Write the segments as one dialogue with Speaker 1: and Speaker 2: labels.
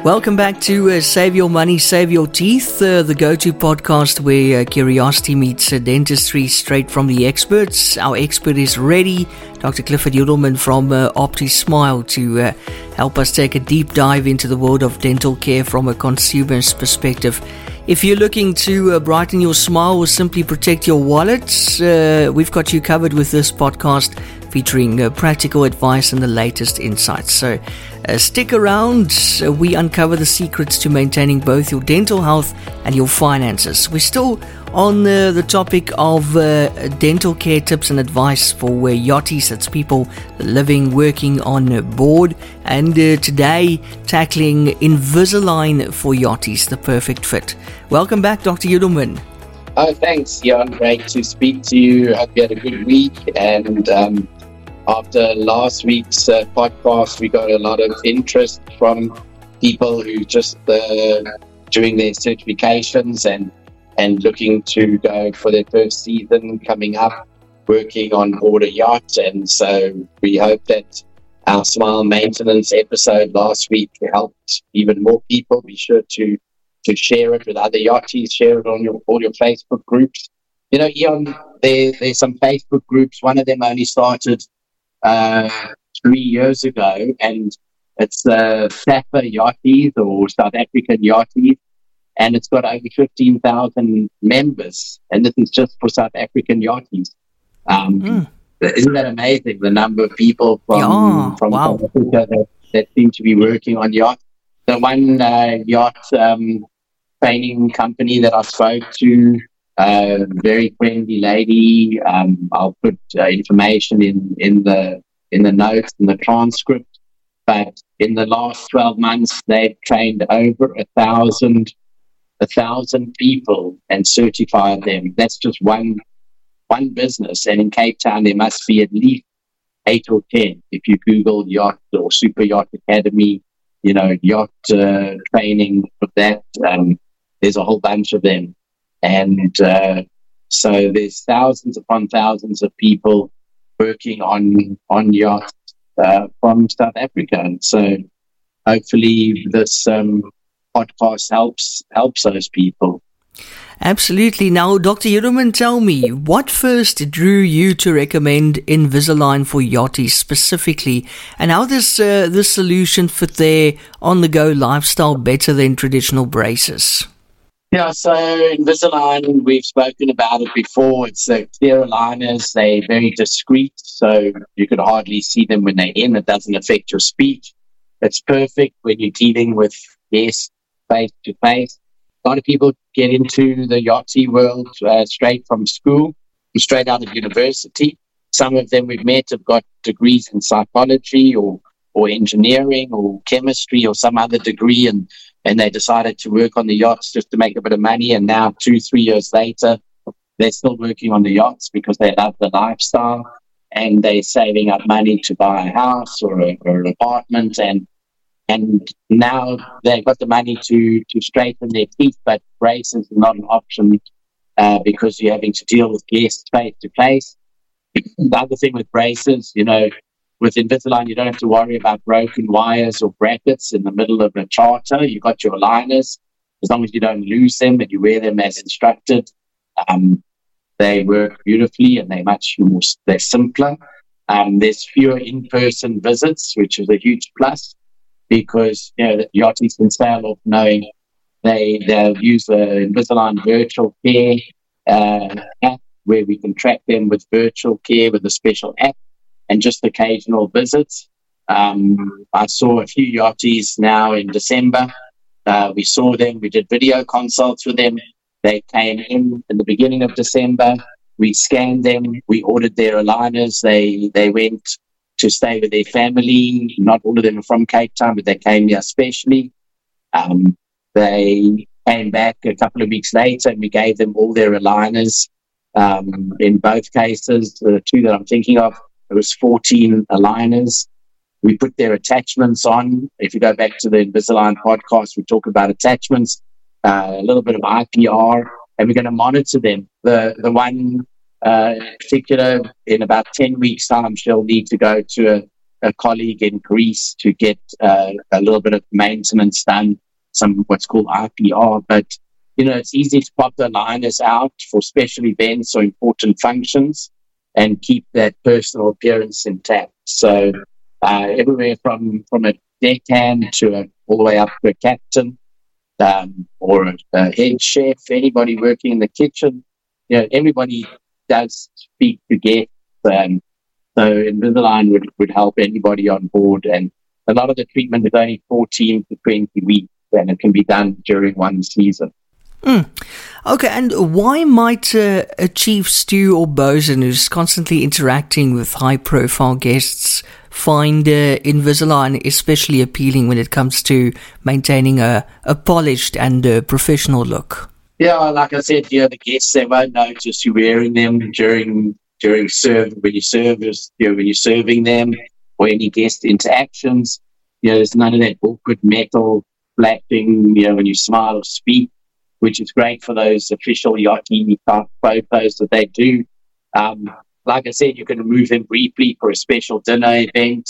Speaker 1: Welcome back to Save Your Money, Save Your Teeth, the go-to podcast where curiosity meets dentistry straight from the experts. Our expert is ready, Dr. Clifford Judelman from OptiSmile, to help us take a deep dive into the world of dental care from a consumer's perspective. If you're looking to brighten your smile or simply protect your wallets, we've got you covered with this podcast featuring practical advice and the latest insights. So stick around. We uncover the secrets to maintaining both your dental health and your finances. We're still on the topic of dental care tips and advice for yachties. That's people living, working on board. And today, tackling Invisalign for yachties, the perfect fit. Welcome back, Dr. Judelman.
Speaker 2: Oh, thanks, Jan. Great to speak to you. Hope you had a good week. And after last week's podcast, we got a lot of interest from people who just doing their certifications and looking to go for their first season coming up, working on board a yacht. And so we hope that our Smile Maintenance episode last week helped even more people. Be sure to share it with other yachties, share it on all your Facebook groups. You know, Ian, there's some Facebook groups. One of them only started 3 years ago, and it's SAFA Yachties, or South African Yachties, and it's got over 15,000 members, and this is just for South African Yachties. Isn't that amazing, the number of people from wow. South Africa that seem to be working on yachts? The one yacht training company that I spoke to, very friendly lady. I'll put information in the notes, in the transcript. But in the last 12 months, they've trained over 1,000 people and certified them. That's just one business. And in Cape Town, there must be at least 8 or 10. If you Google yacht or Super Yacht Academy, yacht training of that, there's a whole bunch of them. And so there's thousands upon thousands of people working on yachts from South Africa. And so hopefully this podcast helps those people.
Speaker 1: Absolutely. Now, Dr. Judelman, tell me, what first drew you to recommend Invisalign for yachties specifically, and how does this solution fit their on-the-go lifestyle better than traditional braces?
Speaker 2: Yeah, so Invisalign, we've spoken about it before. It's the clear aligners. They're very discreet, so you could hardly see them when they're in. It doesn't affect your speech. It's perfect when you're dealing with guests face-to-face. A lot of people get into the yachty world straight from school, straight out of university. Some of them we've met have got degrees in psychology or engineering or chemistry or some other degree, and they decided to work on the yachts just to make a bit of money. And now 2-3 years later, they're still working on the yachts because they love the lifestyle, and they're saving up money to buy a house or an apartment. And now they've got the money to straighten their teeth, but braces are not an option because you're having to deal with guests face to face. The other thing with braces, with Invisalign, you don't have to worry about broken wires or brackets in the middle of a charter. You've got your aligners. As long as you don't lose them and you wear them as instructed, they work beautifully and they're simpler. There's fewer in-person visits, which is a huge plus, because the yachties can sail off knowing they'll use the Invisalign virtual care app, where we can track them with virtual care with a special app, and just occasional visits. I saw a few yachties now in December. We saw them. We did video consults with them. They came in the beginning of December. We scanned them. We ordered their aligners. They went to stay with their family. Not all of them are from Cape Town, but they came here specially. They came back a couple of weeks later, and we gave them all their aligners. In both cases, the two that I'm thinking of, it was 14 aligners. We put their attachments on. If you go back to the Invisalign podcast, we talk about attachments, a little bit of IPR, and we're going to monitor them. The one in particular, in about 10 weeks' time, she'll need to go to a colleague in Greece to get a little bit of maintenance done, some what's called IPR. But, it's easy to pop the aligners out for special events or important functions and keep that personal appearance intact. So everywhere from a deckhand to all the way up to a captain, or a head chef, anybody working in the kitchen, everybody does speak to guests. So Invisalign would help anybody on board. And a lot of the treatment is only 14 to 20 weeks, and it can be done during one season.
Speaker 1: Okay, and why might a chief, stew, or bosun who's constantly interacting with high-profile guests find Invisalign especially appealing when it comes to maintaining a polished and professional look?
Speaker 2: Yeah, like I said, the guests, they won't notice you wearing them during when you're serving them, or any guest interactions. There's none of that awkward metal flashing, when you smile or speak, which is great for those official yachty type photos that they do. Like I said, you can remove them briefly for a special dinner event,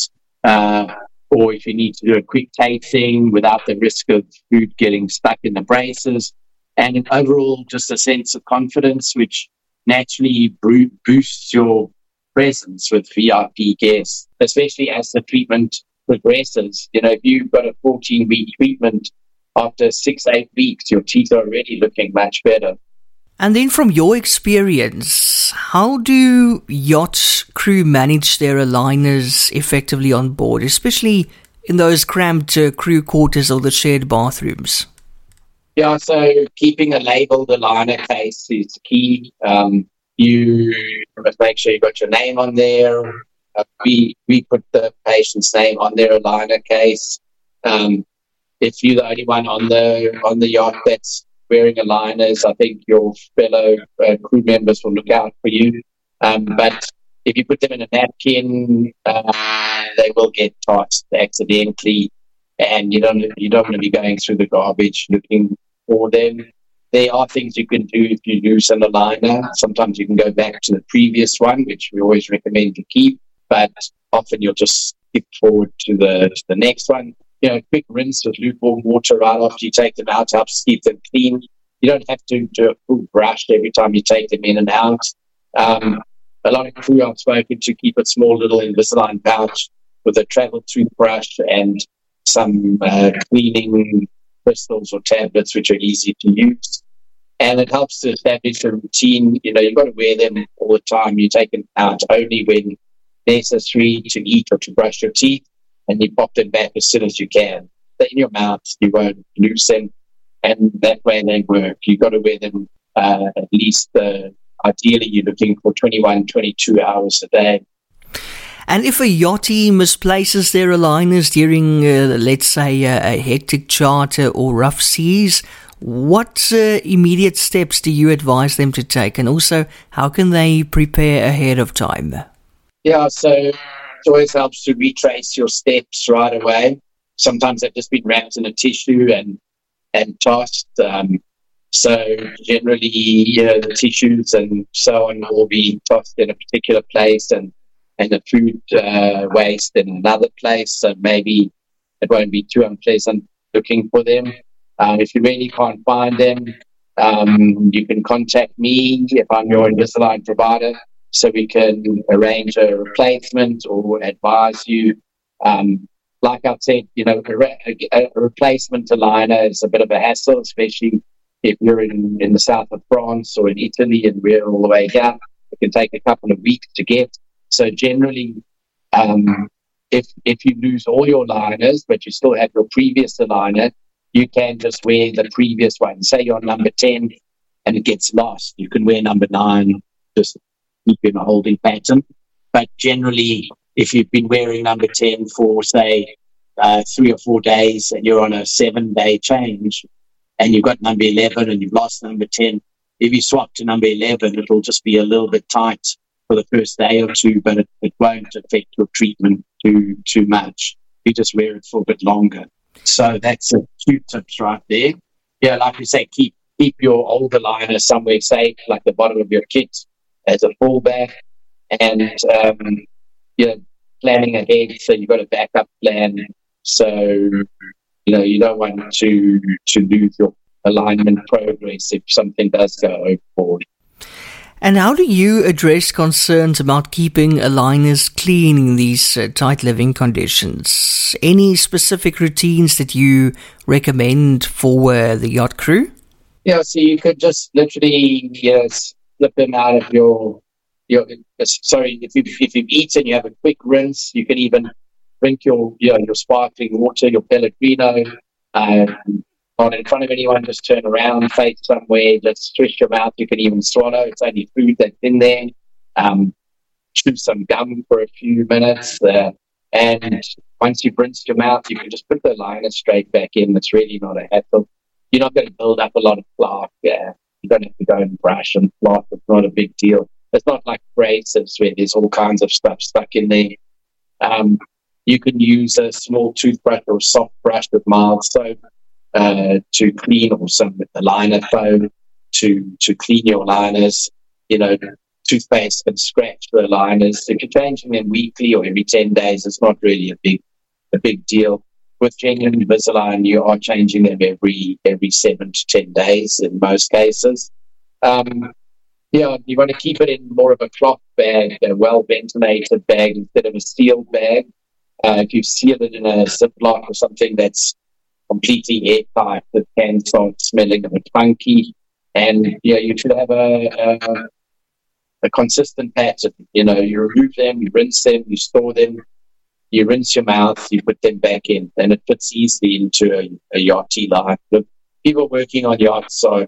Speaker 2: or if you need to do a quick tasting without the risk of food getting stuck in the braces. And overall, just a sense of confidence, which naturally boosts your presence with VIP guests, especially as the treatment progresses. If you've got a 14-week treatment, after 6-8 weeks, your teeth are already looking much better.
Speaker 1: And then from your experience, how do yacht crew manage their aligners effectively on board, especially in those cramped crew quarters or the shared bathrooms?
Speaker 2: Yeah, so keeping a labeled aligner case is key. You must make sure you got your name on there. We put the patient's name on their aligner case. If you're the only one on the yacht that's wearing aligners, I think your fellow crew members will look out for you. But if you put them in a napkin, they will get tossed accidentally, and you don't want to be going through the garbage looking for them. There are things you can do if you use an aligner. Sometimes you can go back to the previous one, which we always recommend to keep, but often you'll just skip forward to the next one. Quick rinse with lukewarm water right after you take them out helps keep them clean. You don't have to do a full brush every time you take them in and out. A lot of crew I've spoken to keep a small little Invisalign pouch with a travel toothbrush and some cleaning crystals or tablets, which are easy to use. And it helps to establish a routine. You've got to wear them all the time. You take them out only when necessary to eat or to brush your teeth, and you pop them back as soon as you can. They're in your mouth, you won't lose them, and that way they work. You've got to wear them at least, ideally you're looking for 21, 22 hours a day.
Speaker 1: And if a yachty misplaces their aligners during, let's say, a hectic charter or rough seas, what immediate steps do you advise them to take? And also, how can they prepare ahead of time?
Speaker 2: Yeah, so it always helps to retrace your steps right away. Sometimes they've just been wrapped in a tissue and tossed. So generally, the tissues and so on will be tossed in a particular place, and the food waste in another place. So maybe it won't be too unpleasant looking for them. If you really can't find them, you can contact me if I'm your Invisalign provider, so we can arrange a replacement or advise you. Like I said, a replacement aligner is a bit of a hassle, especially if you're in the south of France or in Italy and we're all the way here. It can take a couple of weeks to get. So generally, if you lose all your aligners, but you still have your previous aligner, you can just wear the previous one. Say you're number 10 and it gets lost. You can wear number 9, just keep in a holding pattern. But generally, if you've been wearing number 10 for, say, 3 or 4 days and you're on a 7-day change and you've got number 11 and you've lost number 10, if you swap to number 11, it'll just be a little bit tight for the first day or two, but it won't affect your treatment too much. You just wear it for a bit longer. So that's a few tips right there. Yeah, like you say, keep your old aligner somewhere safe, like the bottom of your kit as a fallback, and planning ahead, so you've got a backup plan. So, you don't want to lose your alignment progress if something does go overboard.
Speaker 1: And how do you address concerns about keeping aligners clean in these tight living conditions? Any specific routines that you recommend for the yacht crew?
Speaker 2: Yeah, so you could just literally slip them out of your if you've eaten, you have a quick rinse. You can even drink your sparkling water, your Pellegrino, not in front of anyone, just turn around, face somewhere, just twist your mouth. You can even swallow. It's only food that's in there. Chew some gum for a few minutes. And once you've rinsed your mouth, you can just put the liner straight back in. It's really not a hassle. You're not going to build up a lot of plaque. You don't have to go and brush and floss. It's not a big deal. It's not like braces where there's all kinds of stuff stuck in there. You can use a small toothbrush or soft brush with mild soap to clean, or some with the liner foam to clean your liners. Toothpaste can scratch the liners. If you're changing them weekly or every 10 days, it's not really a big deal. With genuine Invisalign, you are changing them every 7 to 10 days in most cases. You want to keep it in more of a cloth bag, a well-ventilated bag instead of a sealed bag. If you seal it in a Ziploc or something that's completely airtight, it can start smelling a bit funky. And you should have a consistent pattern. You remove them, you rinse them, you store them, you rinse your mouth, you put them back in, and it fits easily into a yachty line. The people working on yachts are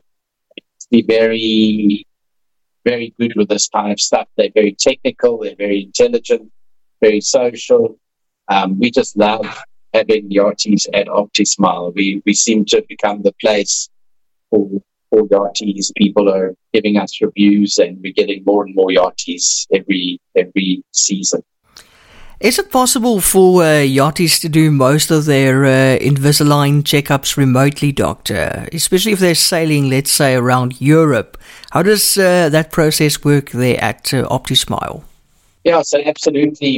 Speaker 2: very, very good with this kind of stuff. They're very technical, they're very intelligent, very social. We just love having yachties at OptiSmile. We seem to have become the place for yachties. People are giving us reviews, and we're getting more and more yachties every season.
Speaker 1: Is it possible for yachties to do most of their Invisalign checkups remotely, Doctor? Especially if they're sailing, let's say, around Europe. How does that process work there at OptiSmile? Yeah,
Speaker 2: so absolutely.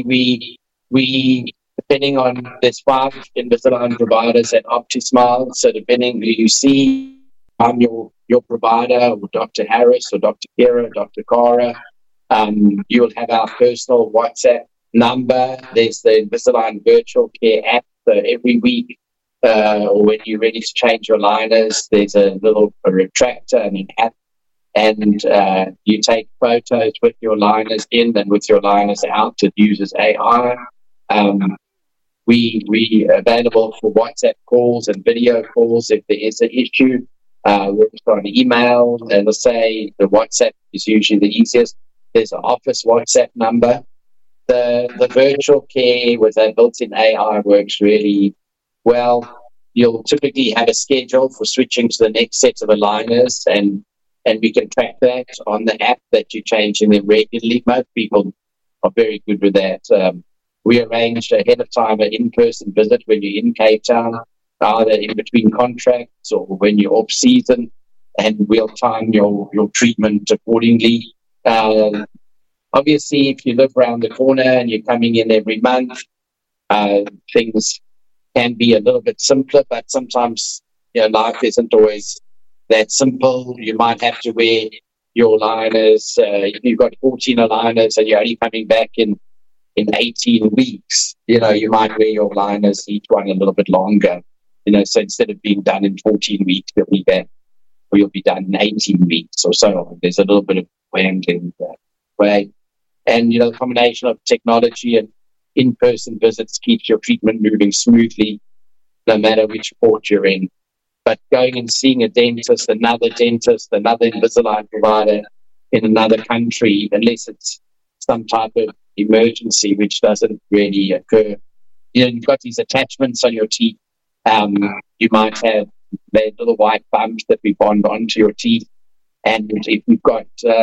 Speaker 2: We depending on, there's 5 Invisalign providers at OptiSmile. So depending who you see, I'm your provider, or Dr. Harris, or Dr. Kira, or Dr. Cara. You will have our personal WhatsApp number. There's the Invisalign Virtual Care app. So every week, or when you're ready to change your liners, there's a retractor and an app, and you take photos with your liners in and with your liners out. It uses AI. We are available for WhatsApp calls and video calls if there is an issue. We're on email, and let's say the WhatsApp is usually the easiest. There's an office WhatsApp number. The virtual care with that built-in AI works really well. You'll typically have a schedule for switching to the next set of aligners, and we can track that on the app that you're changing them regularly. Most people are very good with that. We arrange ahead of time an in-person visit when you're in Cape Town, either in between contracts or when you're off-season, and we'll time your treatment accordingly. Obviously, if you live around the corner and you're coming in every month, things can be a little bit simpler, but sometimes life isn't always that simple. You might have to wear your liners. If you've got 14 aligners and you're only coming back in 18 weeks, you might wear your liners, each one a little bit longer. So instead of being done in 14 weeks, you'll be back, or you'll be done in 18 weeks or so. There's a little bit of handling that way. And, the combination of technology and in-person visits keeps your treatment moving smoothly, no matter which port you're in. But going and seeing a dentist, another Invisalign provider in another country, unless it's some type of emergency, which doesn't really occur. You've got these attachments on your teeth. You might have the little white bumps that we bond onto your teeth. And if you've got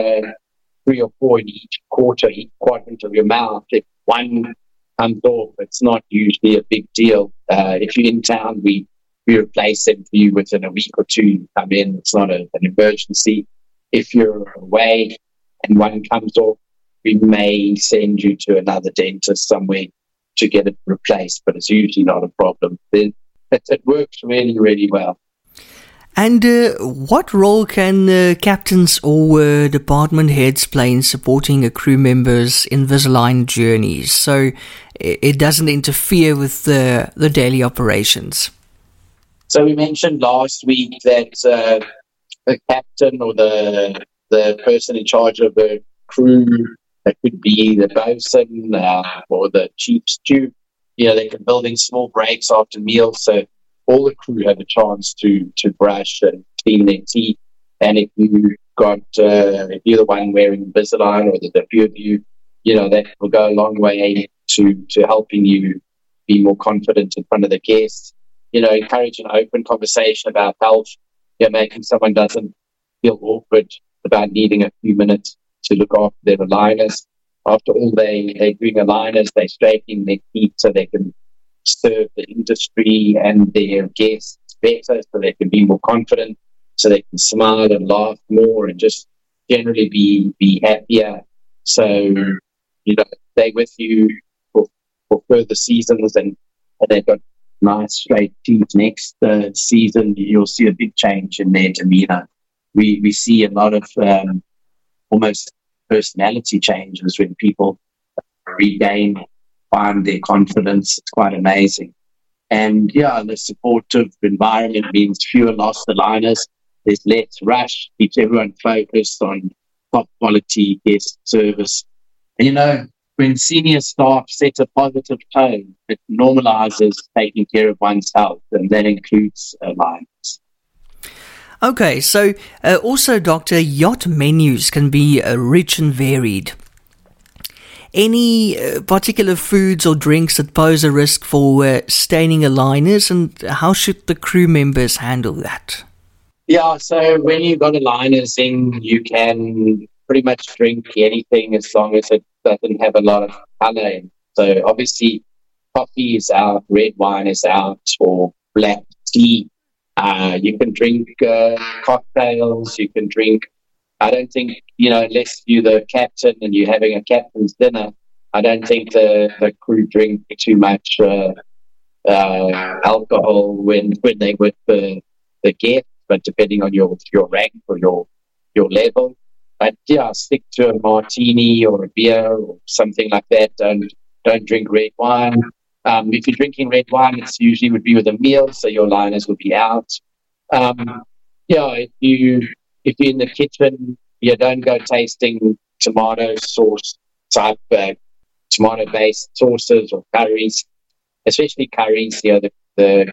Speaker 2: 3 or 4 in each quadrant of your mouth, if one comes off, it's not usually a big deal. If you're in town, we replace them for you within a week or 2. You come in, it's not an emergency. If you're away and one comes off, we may send you to another dentist somewhere to get it replaced, but it's usually not a problem. Then it works really, really well.
Speaker 1: And what role can captains or department heads play in supporting a crew member's Invisalign journeys so it doesn't interfere with the daily operations?
Speaker 2: So we mentioned last week that the captain or the person in charge of the crew, that could be the bosun or the chief stew, they can build in small breaks after meals, so all the crew have a chance to brush and clean their teeth. And if you're the one wearing Invisalign, or the few of you, that will go a long way to helping you be more confident in front of the guests. Encourage an open conversation about health. Making someone doesn't feel awkward about needing a few minutes to look after their aligners. After all, they're doing aligners, they're straightening their teeth so they can serve the industry and their guests better, so they can be more confident, so they can smile and laugh more and just generally be happier. So, stay with you for further seasons, and they've got nice straight teeth. Next season, you'll see a big change in their demeanor. We see a lot of almost personality changes when people find their confidence. It's quite amazing. And the supportive environment means fewer lost aligners. There's less rush, keeps everyone focused on top quality guest service. And when senior staff set a positive tone, it normalizes taking care of one's health, and that includes aligners.
Speaker 1: Okay, so also, Doctor, yacht menus can be rich and varied. Any particular foods or drinks that pose a risk for staining aligners, and how should the crew members handle that?
Speaker 2: Yeah, so when you've got aligners in, you can pretty much drink anything as long as it doesn't have a lot of color in. So obviously, coffee is out, red wine is out, or black tea. You can drink cocktails, you can drink. I don't think, unless you're the captain and you're having a captain's dinner, I don't think the crew drink too much alcohol when they're with the guests, but depending on your rank or your level. But stick to a martini or a beer or something like that. Don't drink red wine. If you're drinking red wine, it's usually would be with a meal, so your liners will be out. If you're in the kitchen, don't go tasting tomato sauce type, tomato-based sauces or curries, especially curries. The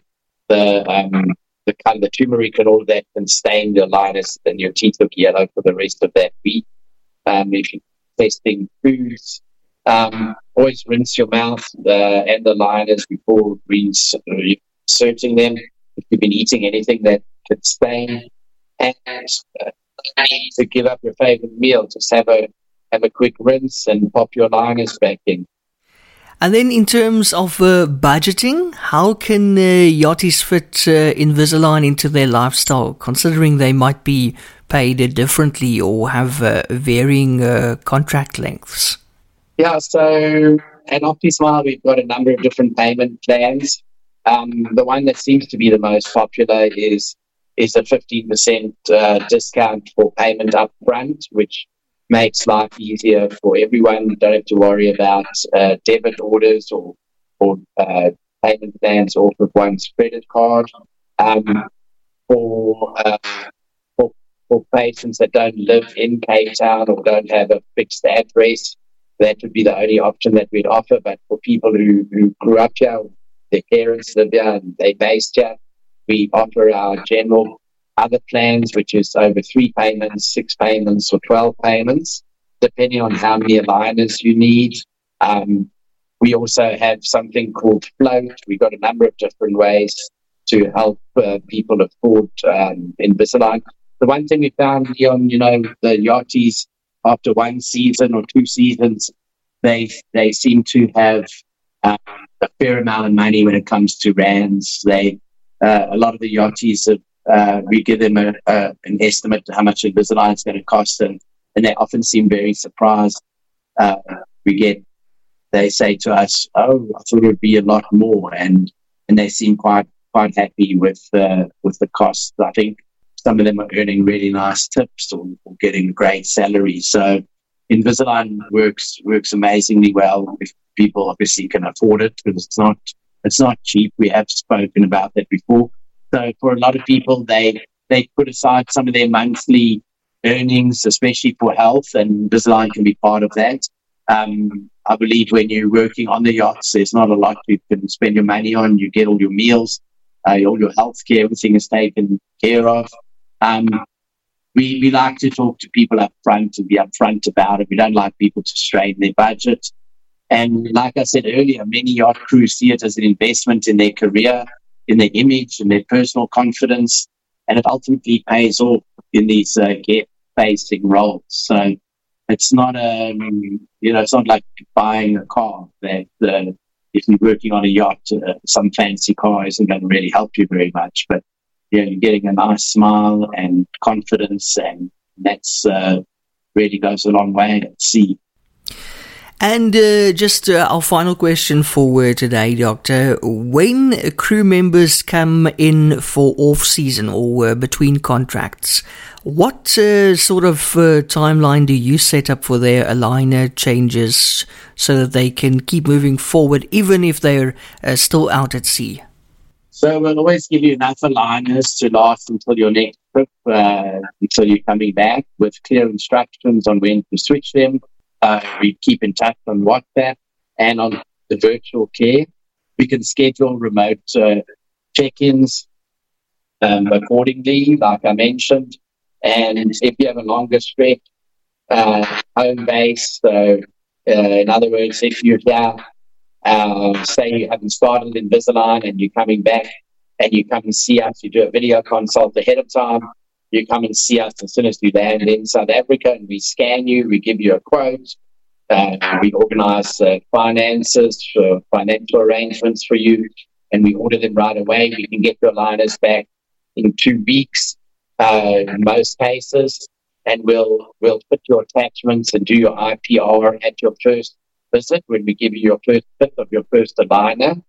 Speaker 2: turmeric and all of that can stain your liners, and your teeth look yellow for the rest of that week. If you're testing foods, always rinse your mouth and the liners before reinserting them. If you've been eating anything that could stain, and to give up your favorite meal, just have a quick rinse and pop your liners back in.
Speaker 1: And then in terms of budgeting, how can yachties fit Invisalign into their lifestyle, considering they might be paid differently or have varying contract lengths?
Speaker 2: Yeah, so at OptiSmile, we've got a number of different payment plans. The one that seems to be the most popular is a 15% discount for payment up front, which makes life easier for everyone. You don't have to worry about debit orders or payment plans off of one's credit card. For patients that don't live in Cape Town or don't have a fixed address, that would be the only option that we'd offer. But for people who grew up here, their parents live here and they're based here, we offer our general other plans, which is over 3 payments, 6 payments, or 12 payments, depending on how many aligners you need. We also have something called Float. We've got a number of different ways to help people afford Invisalign. The one thing we found, Leon, the yachties, after 1 season or 2 seasons, they seem to have a fair amount of money when it comes to rands. A lot of the yachties we give them an estimate to how much Invisalign is going to cost, and they often seem very surprised. We get they say to us, "Oh, I thought it would be a lot more," and they seem quite happy with the cost. I think some of them are earning really nice tips or getting great salaries. So Invisalign works amazingly well if people obviously can afford it, because it's not cheap. We have spoken about that before. So for a lot of people, they put aside some of their monthly earnings, especially for health, and Invisalign can be part of that. I believe when you're working on the yachts, there's not a lot you can spend your money on. You get all your meals, all your health care, everything is taken care of. We like to talk to people up front and be upfront about it. We don't like people to strain their budget. And like I said earlier, many yacht crews see it as an investment in their career, in their image, and their personal confidence, and it ultimately pays off in these guest-facing roles. So it's not it's not like buying a car that if you're working on a yacht, some fancy car isn't going to really help you very much. But you're getting a nice smile and confidence, and that's really goes a long way at sea.
Speaker 1: And just our final question for today, Doctor. When crew members come in for off-season or between contracts, what sort of timeline do you set up for their aligner changes so that they can keep moving forward even if they're still out at sea?
Speaker 2: So we'll always give you enough aligners to last until your next trip, until you're coming back, with clear instructions on when to switch them. We keep in touch on WhatsApp and on the virtual care. We can schedule remote check-ins accordingly, like I mentioned. And if you have a longer stretch, home base, so in other words, if you're here, say you haven't started Invisalign and you're coming back and you come and see us, you do a video consult ahead of time. You come and see us as soon as you land in South Africa, and we scan you, we give you a quote, we organize finances for financial arrangements for you, and we order them right away. We can get your aligners back in 2 weeks in most cases, and we'll fit your attachments and do your IPR at your first visit when we give you your first fit of your first aligner.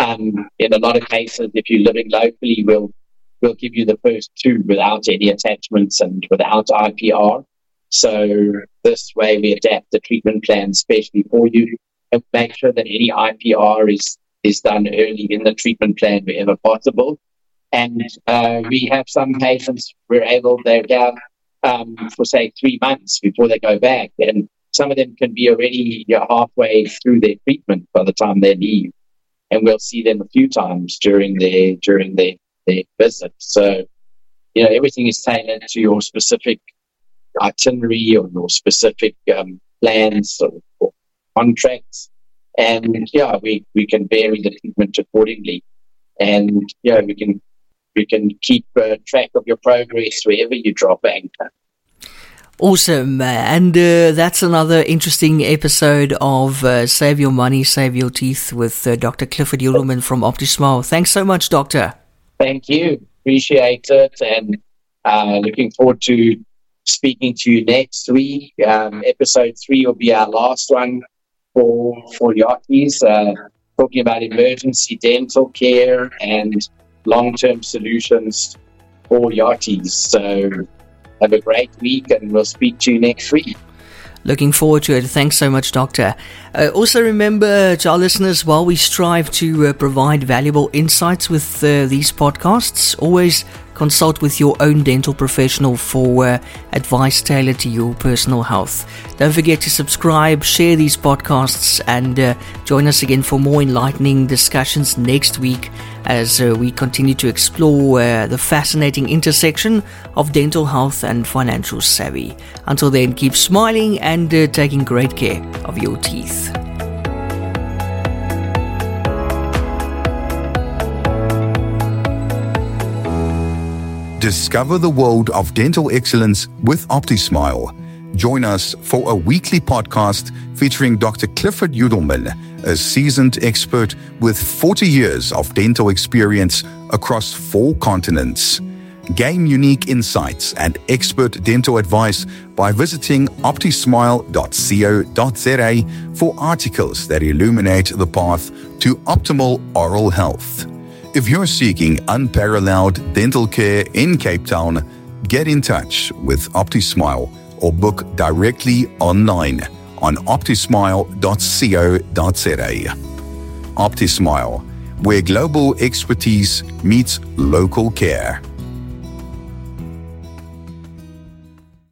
Speaker 2: In a lot of cases, if you're living locally, we'll give you the first 2 without any attachments and without IPR. So this way we adapt the treatment plan especially for you and make sure that any IPR is done early in the treatment plan wherever possible. And we have some patients they're here for say 3 months before they go back. And some of them can be already halfway through their treatment by the time they leave. And we'll see them a few times during their visit. So, everything is tailored to your specific itinerary or your specific plans or contracts. And, we can vary the treatment accordingly. And, we can keep track of your progress wherever you drop anchor.
Speaker 1: Awesome. And that's another interesting episode of Save Your Money, Save Your Teeth with Dr. Clifford Judelman from OptiSmile. Thanks so much, Doctor.
Speaker 2: Thank you. Appreciate it. And looking forward to speaking to you next week. Episode 3 will be our last one for yachties, talking about emergency dental care and long-term solutions for yachties. So have a great week, and we'll speak to you next week.
Speaker 1: Looking forward to it. Thanks so much, Doctor. Also remember to our listeners, while we strive to provide valuable insights with these podcasts, always consult with your own dental professional for advice tailored to your personal health. Don't forget to subscribe, share these podcasts, and join us again for more enlightening discussions next week as we continue to explore the fascinating intersection of dental health and financial savvy. Until then, keep smiling and taking great care of your teeth.
Speaker 3: Discover the world of dental excellence with OptiSmile. Join us for a weekly podcast featuring Dr. Clifford Judelman, a seasoned expert with 40 years of dental experience across 4 continents. Gain unique insights and expert dental advice by visiting optismile.co.za for articles that illuminate the path to optimal oral health. If you're seeking unparalleled dental care in Cape Town, get in touch with OptiSmile or book directly online on optismile.co.za. OptiSmile, where global expertise meets local care.